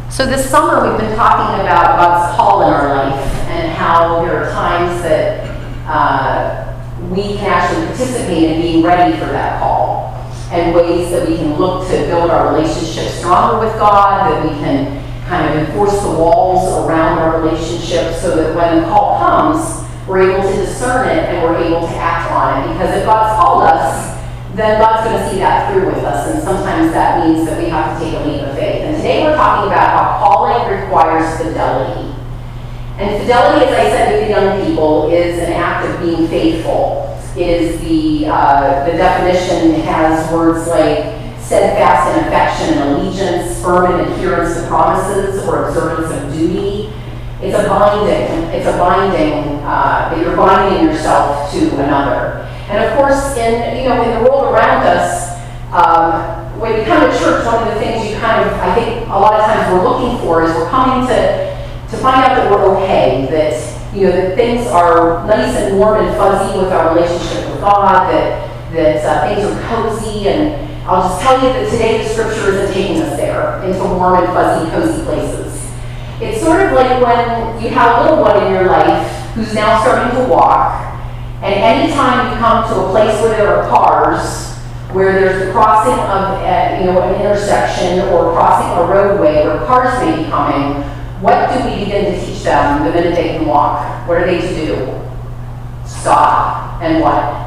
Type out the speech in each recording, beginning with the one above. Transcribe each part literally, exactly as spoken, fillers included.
So this summer we've been talking about God's call in our life and how there are times that uh, we can actually participate in being ready for that call, and ways that we can look to build our relationship stronger with God, that we can kind of enforce the walls around our relationship so that when the call comes, we're able to discern it and we're able to act on it. Because if God's called us, then God's going to see that through with us, and sometimes that means that we have to take a leap of faith. And today we're talking about how calling requires fidelity. And fidelity, as I said with the young people, is an act of being faithful. It is the, uh, the definition has words like steadfast in affection and allegiance, firm in adherence to promises or observance of duty. It's a binding, it's a binding, uh, that you're binding yourself to another. And of course, in, you know, in the world around us, um, when you come to church, one of the things you kind of, I think a lot of times we're looking for is we're coming to, to find out that we're okay, that, you know, that things are nice and warm and fuzzy with our relationship with God, that, that uh, things are cozy. And I'll just tell you that today the scripture isn't taking us there, into warm and fuzzy, cozy places. It's sort of like when you have a little one in your life who's now starting to walk, and anytime you come to a place where there are cars, where there's the crossing of uh, you know, an intersection or crossing a roadway where cars may be coming, what do we begin to teach them the minute they can walk? What are they to do? Stop. And what?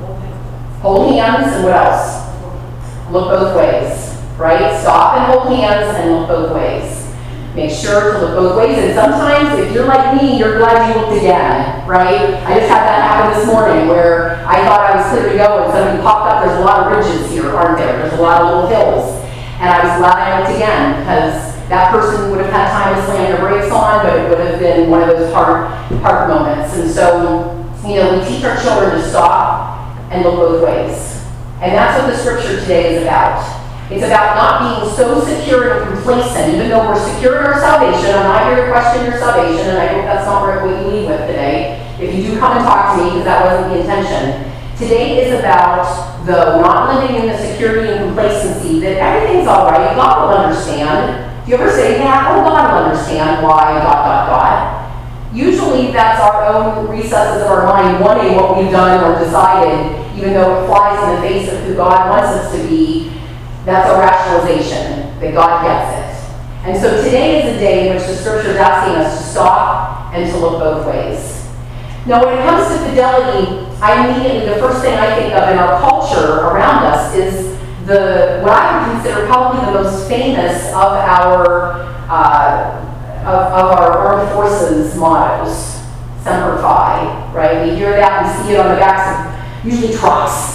Hold hands, and what else? Look both ways, right? Stop and hold hands and look both ways. Make sure to look both ways, and sometimes if you're like me, you're glad you looked again, right? I just had that happen this morning where I thought I was clear to go and somebody popped up. There's a lot of ridges here, aren't there? There's a lot of little hills. And I was glad I looked again, because that person would have had time to slam their brakes on, but it would have been one of those hard, hard moments. And so, you know, we teach our children to stop and look both ways. And that's what the scripture today is about. It's about not being so secure and complacent, even though we're secure in our salvation. I'm not here to question your salvation, and I hope that's not what you leave with today. If you do come and talk to me, because that wasn't the intention. Today is about, though, not living in the security and complacency that everything's all right, God will understand. Do you ever say that? Oh, God will understand why, dot, dot, dot. Usually that's our own recesses of our mind wanting what we've done or decided, even though it flies in the face of who God wants us to be. That's a rationalization, that God gets it. And so today is a day in which the scripture is asking us to stop and to look both ways. Now when it comes to fidelity, I immediately, the first thing I think of in our culture around us is the, what I would consider probably the most famous of our, uh, of, of our armed forces mottos, Semper Fi, right? We hear that, we see it on the backs of usually trucks.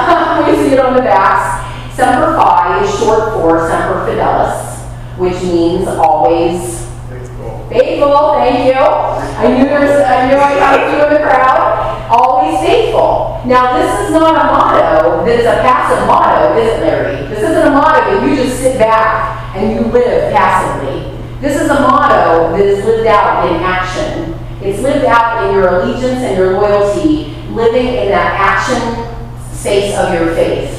We see it on the backs. Semper Fi is short for Semper Fidelis, which means always faithful. Faithful, thank you. I knew there was, I knew I got a few in the crowd. Always faithful. Now, this is not a motto that is a passive motto, is it, Larry? This isn't a motto that you just sit back and you live passively. This is a motto that is lived out in action. It's lived out in your allegiance and your loyalty, living in that action space of your faith.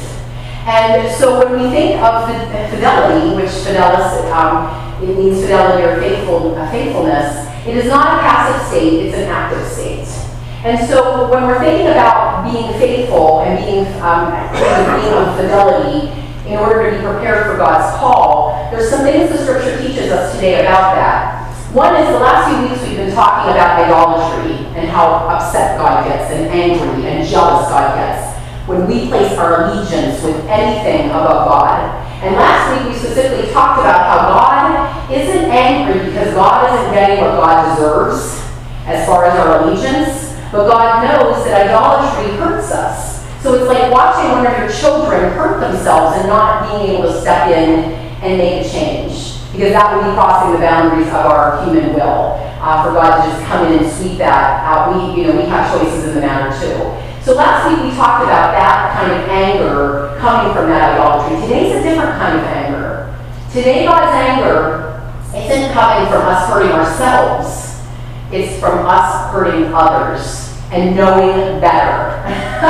And so when we think of fidelity, which fidelis, um, it means fidelity or faithful, uh, faithfulness, it is not a passive state, it's an active state. And so when we're thinking about being faithful and being, um, being of fidelity in order to be prepared for God's call, there's some things the scripture teaches us today about that. One is the last few weeks we've been talking about idolatry and how upset God gets and angry and jealous God gets when we place our allegiance with anything above God. And last week we specifically talked about how God isn't angry because God isn't getting what God deserves as far as our allegiance, but God knows that idolatry hurts us. So it's like watching one of your children hurt themselves and not being able to step in and make a change, because that would be crossing the boundaries of our human will. Uh, for God to just come in and sweep that out. We, you know, we have choices in the matter too. So last week we talked about that kind of anger coming from that idolatry. Today's a different kind of anger. Today God's anger isn't coming from us hurting ourselves. It's from us hurting others and knowing better.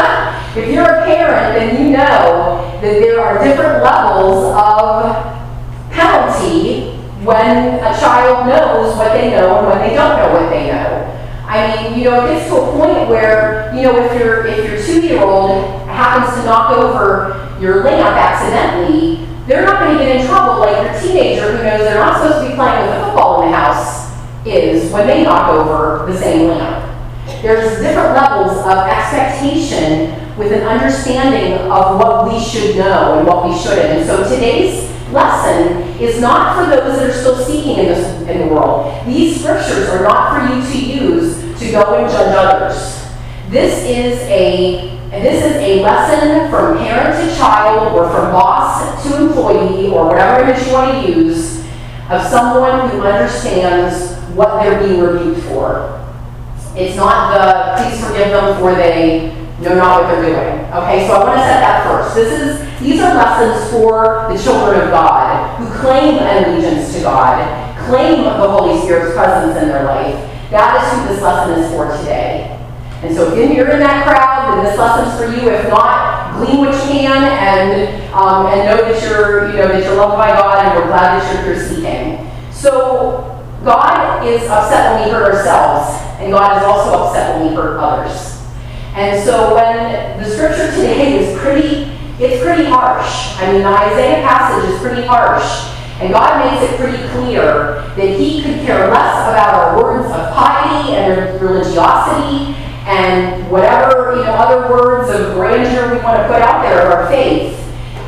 If you're a parent, then you know that there are different levels of penalty when a child knows what they know and when they don't know what they know. I mean, you know, it gets to a point where, you know, if your if your two-year-old happens to knock over your lamp accidentally, they're not going to get in trouble like your teenager who knows they're not supposed to be playing with the football in the house is when they knock over the same lamp. There's different levels of expectation with an understanding of what we should know and what we shouldn't. And so today's lesson is not for those that are still seeking in, this, in the world. These scriptures are not for you to use to go and judge others. This is a this is a lesson from parent to child, or from boss to employee, or whatever image you want to use, of someone who understands what they're being rebuked for. It's not the please forgive them for they know not what they're doing. Okay, so I want to set that first. This is these are lessons for the children of God who claim an allegiance to God, claim the Holy Spirit's presence in their life. That is who this lesson is for today. And so if you're in that crowd, then this lesson's for you. If not, glean what you can and um, and know that you're you know that you're loved by God, and we're glad that you're, you're seeking. So God is upset when we hurt ourselves, and God is also upset when we hurt others. And so when the scripture today is pretty, it's pretty harsh. I mean, the Isaiah passage is pretty harsh. And God makes it pretty clear that he could care less about our words of piety and religiosity and whatever, you know, other words of grandeur we want to put out there of our faith,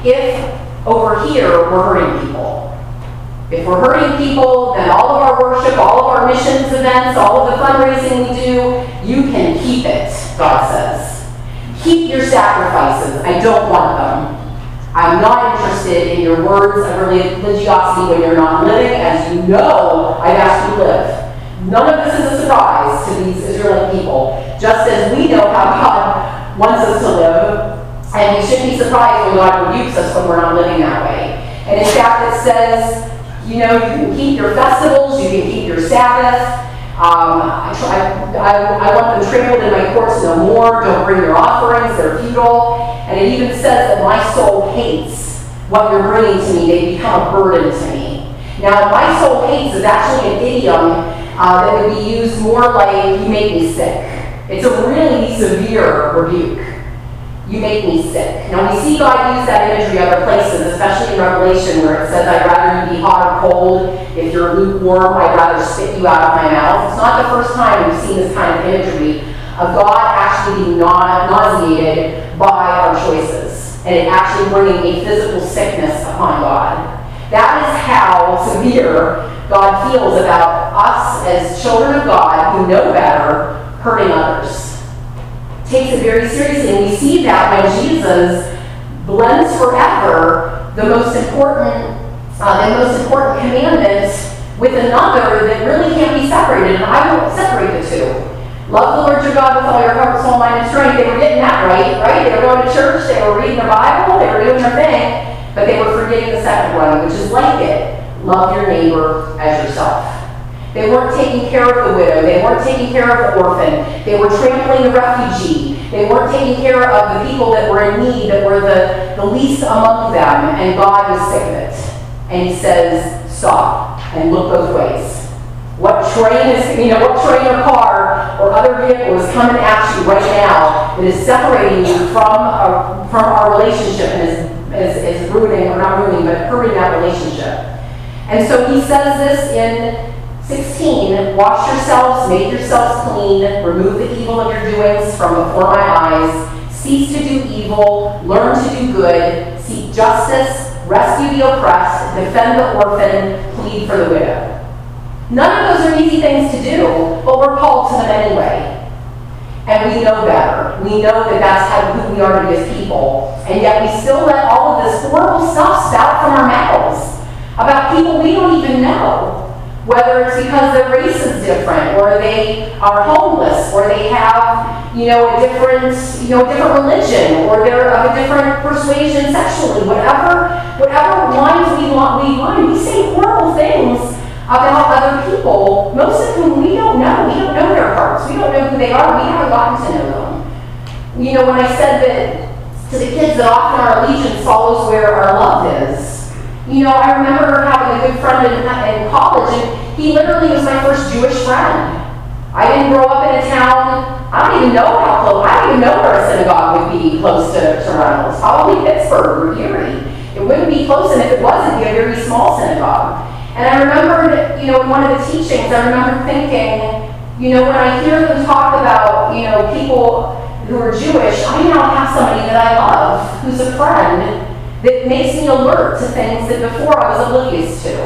if over here we're hurting people. If we're hurting people, then all of our worship, all of our missions events, all of the fundraising we do, you can keep it, God says. Keep your sacrifices. I don't want them. I'm not interested in your words of religiosity when you're not living as you know I've asked you to live. None of this is a surprise to these Israelite people, just as we know how God wants us to live, and we shouldn't be surprised when God rebukes us when we're not living that way. And in fact, it says, you know, you can keep your festivals, you can keep your Sabbath. Um, I, try, I, I want them trampled in my courts no more. Don't bring your offerings, they're futile. And it even says that my soul hates what you're bringing to me. They become a burden to me. Now, my soul hates is actually an idiom uh, that would be used more like, you make me sick. It's a really severe rebuke. You make me sick. Now, we see God use that imagery other places, especially in Revelation, where it says, I'd rather you be hot or cold. If you're lukewarm, I'd rather spit you out of my mouth. It's not the first time we've seen this kind of imagery of God actually being nauseated by our choices, and it actually bringing a physical sickness upon God. That is how severe God feels about us as children of God who know better, hurting others. Takes it very seriously, and we see that when Jesus blends forever the most important, uh, the most important commandment with another that really can't be separated, and I won't separate the two. Love the Lord your God with all your heart, soul, mind, and strength. They were getting that right, right? They were going to church, they were reading the Bible, they were doing their thing, but they were forgetting the second one, which is like it. Love your neighbor as yourself. They weren't taking care of the widow. They weren't taking care of the orphan. They were trampling the refugee. They weren't taking care of the people that were in need, that were the, the least among them, and God was sick of it. And he says, stop and look both ways. What train is, you know, what train or car or other vehicle is coming at you right now that is separating you from our, from our relationship and is, is, is ruining, or not ruining, but hurting that relationship. And so he says this in sixteen, wash yourselves, make yourselves clean, remove the evil of your doings from before my eyes, cease to do evil, learn to do good, seek justice, rescue the oppressed, defend the orphan, plead for the widow. None of those are easy things to do, but we're called to them anyway. And we know better. We know that that's how, who we are to be as people. And yet we still let all of this horrible stuff spout from our mouths about people we don't even know. Whether it's because their race is different, or they are homeless, or they have, you know, a different, you know, different religion, or they're of a different persuasion sexually. Whatever, whatever lines we want, we line, we say horrible things about other people, most of whom we don't know. We don't know their hearts. We don't know who they are. We haven't gotten to know them. You know, when I said that to the kids that often our allegiance follows where our love is, You know, I remember having a good friend in, in college, and he literally was my first Jewish friend. I didn't grow up in a town, I don't even know how close, I don't even know where a synagogue would be close to, to Reynolds. Probably Pittsburgh or Erie. It wouldn't be close, and if it was, it'd be a very small synagogue. And I remembered, you know, in one of the teachings, I remember thinking, you know, when I hear them talk about, you know, people who are Jewish, I now have somebody that I love, who's a friend, that makes me alert to things that before I was oblivious to.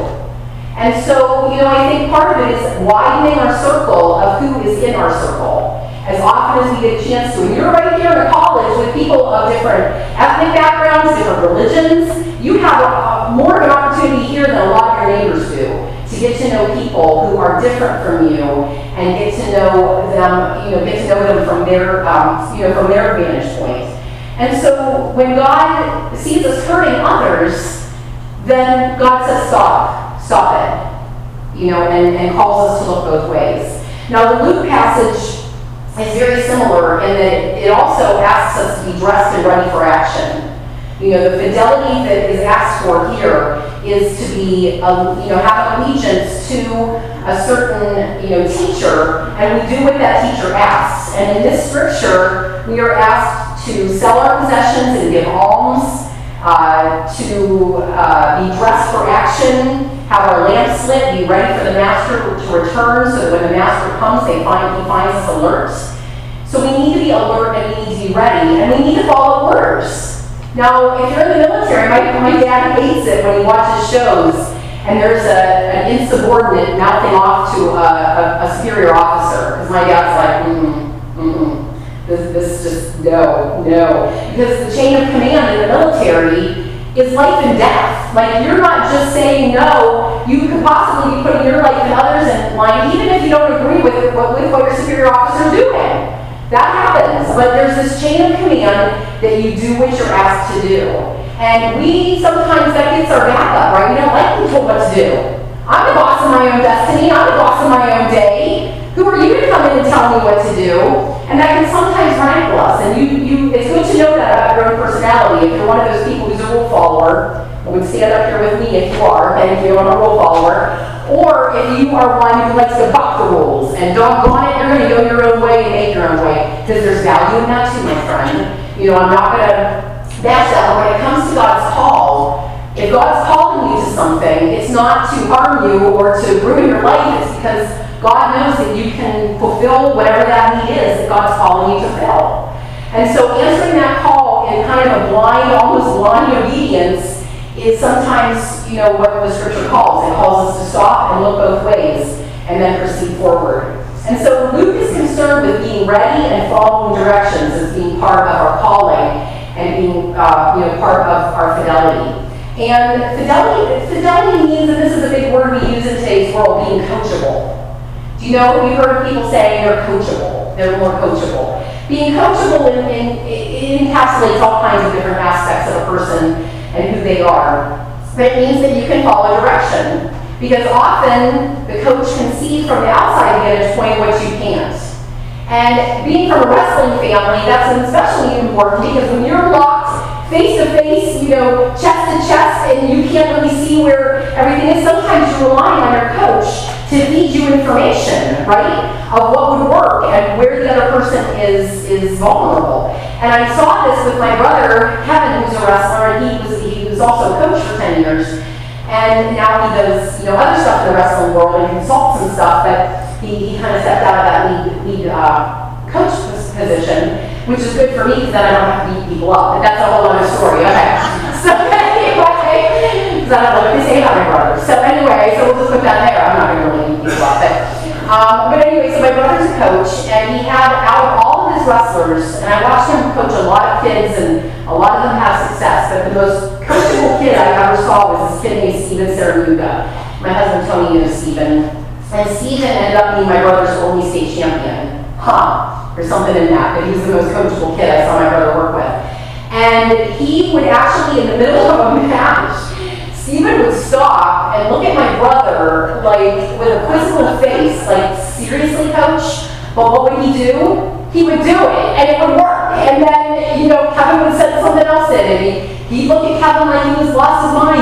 And so, you know, I think part of it is widening our circle of who is in our circle. As often as we get a chance to. And you're right here in a college with people of different ethnic backgrounds, different religions. You have a, a, more of an opportunity here than a lot of your neighbors do to get to know people who are different from you and get to know them, you know, get to know them from their, um, you know, from their vantage point. And so when God sees us hurting others, then God says, stop, stop it, you know, and, and calls us to look both ways. Now the Luke passage is very similar in that it also asks us to be dressed and ready for action. You know, the fidelity that is asked for here is to be, um, you know, have allegiance to a certain, you know, teacher, and we do what that teacher asks. And in this scripture, we are asked to sell our possessions and give alms, uh, to uh, be dressed for action, have our lamps lit, be ready for the master to return, so that when the master comes, they find he finds us alert. So we need to be alert and we need to be ready, and we need to follow orders. Now, if you're in the military, my, my dad hates it when he watches shows and there's a, an insubordinate mouthing off to a, a, a superior officer, because my dad's like, mm-mm, mm-mm. This, this just, no, no. Because the chain of command in the military is life and death. Like, you're not just saying no, you could possibly be putting your life and others in line, even if you don't agree with, with what your superior officer is doing. That happens, but there's this chain of command that you do what you're asked to do. And we, sometimes that gets our back up, right? We don't like being told what to do. I'm the boss of my own destiny, I'm the boss of my own day. Who are you to come in and tell me what to do? And that can sometimes rankle us. And you, you, it's good to know that about your own personality. If you're one of those people who's a rule follower, you would stand up here with me if you are, and if you're a rule follower. Or if you are one who likes to buck the rules, and doggone it, you're going to go your own way and make your own way. Because there's value in that too, my friend. You know, I'm not going to bash that, but when it comes to God's call, if God's calling you to something, it's not to harm you or to ruin your life, it's because God knows that you can fulfill whatever that need is that God's calling you to fill. And so answering that call in kind of a blind, almost blind obedience is sometimes, you know, what the scripture calls. It calls us to stop and look both ways and then proceed forward. And so Luke is concerned with being ready and following directions as being part of our calling and being, uh, you know, part of our fidelity. And fidelity, fidelity means, and this is a big word we use in today's world, being coachable. Do you know, you've heard people saying they're coachable, they're more coachable. Being coachable in, in, it encapsulates all kinds of different aspects of a person and who they are. But it means that you can follow direction. Because often the coach can see from the outside vantage point what you can't. And being from a wrestling family, that's especially important because when you're locked face to face, you know, chest to chest, and you can't really see where everything is, sometimes you're relying on your coach to feed you information, right, of what would work and where the other person is is vulnerable. And I saw this with my brother, Kevin, who's a wrestler, and he was he was also a coach for ten years. And now he does, you know, other stuff in the wrestling world and consults and stuff, but he, he kind of stepped out of that lead, lead uh, coach position, which is good for me because then I don't have to beat people up. But that's a whole other story, okay? So anyway, because I don't know what they say about my brother. So anyway, so we'll just put that there. I'm not going to really beat people up. But, um, but anyway, so my brother's a coach, and he had out of all of his wrestlers, and I watched him coach a lot of kids, and a lot of them have success, but the most coachable kid I ever saw was this kid named Steven Saranuga. My husband Tony knows Steven. And Steven ended up being my brother's only state champion. Huh, there's something in that, but he was the most coachable kid I saw my brother work with. And he would actually, in the middle of a match, Steven would stop and look at my brother, like, with a quizzical face, like, seriously, coach? But what would he do? He would do it, and it would work. And then, you know, Kevin would send something else in, and he, he'd look at Kevin like he was lost his mind, but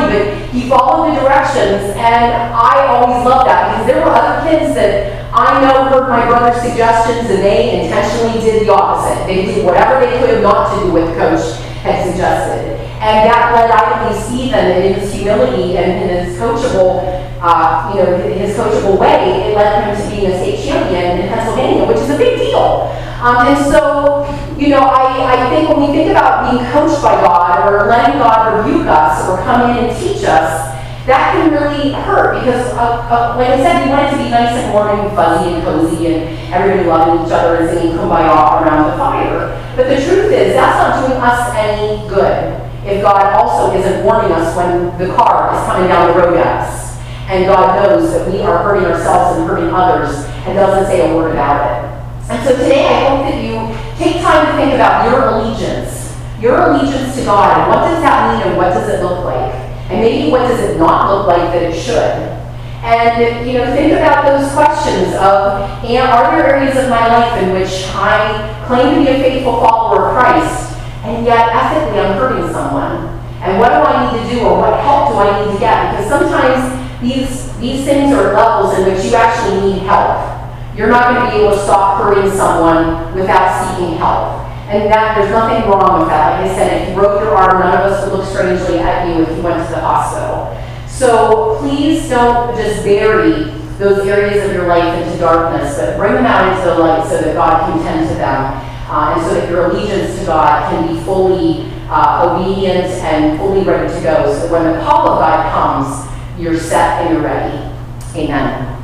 he followed the directions, and I always loved that because there were other kids that I know heard my brother's suggestions and they intentionally did the opposite. They did whatever they could not to do what the coach had suggested. And that led, I believe, Stephen, in his humility and in his coachable, uh, you know, his coachable way, it led him to being a state champion in Pennsylvania, which is a big deal. Um, and so, you know, I, I think when we think about being coached by God or letting God rebuke us or come in and teach us, that can really hurt because, uh, uh, like I said, we want it to be nice and warm and fuzzy and cozy and everybody loving each other and singing Kumbaya around the fire. But the truth is, that's not doing us any good if God also isn't warning us when the car is coming down the road at us. And God knows that we are hurting ourselves and hurting others and doesn't say a word about it. And so today I hope that you take time to think about your allegiance. Your allegiance to God, and what does that mean and what does it look like? And maybe what does it not look like that it should? And, you know, think about those questions of, and are there areas of my life in which I claim to be a faithful follower of Christ, and yet ethically I'm hurting someone? And what do I need to do, or what help do I need to get? Because sometimes these, these things are levels in which you actually need help. You're not going to be able to stop hurting someone without seeking help. And that there's nothing wrong with that. Like I said, if you broke your arm, none of us would look strangely at you if you went to the hospital. So please don't just bury those areas of your life into darkness, but bring them out into the light so that God can tend to them. Uh, and so that your allegiance to God can be fully uh, obedient and fully ready to go. So when the call of God comes, you're set and you're ready. Amen.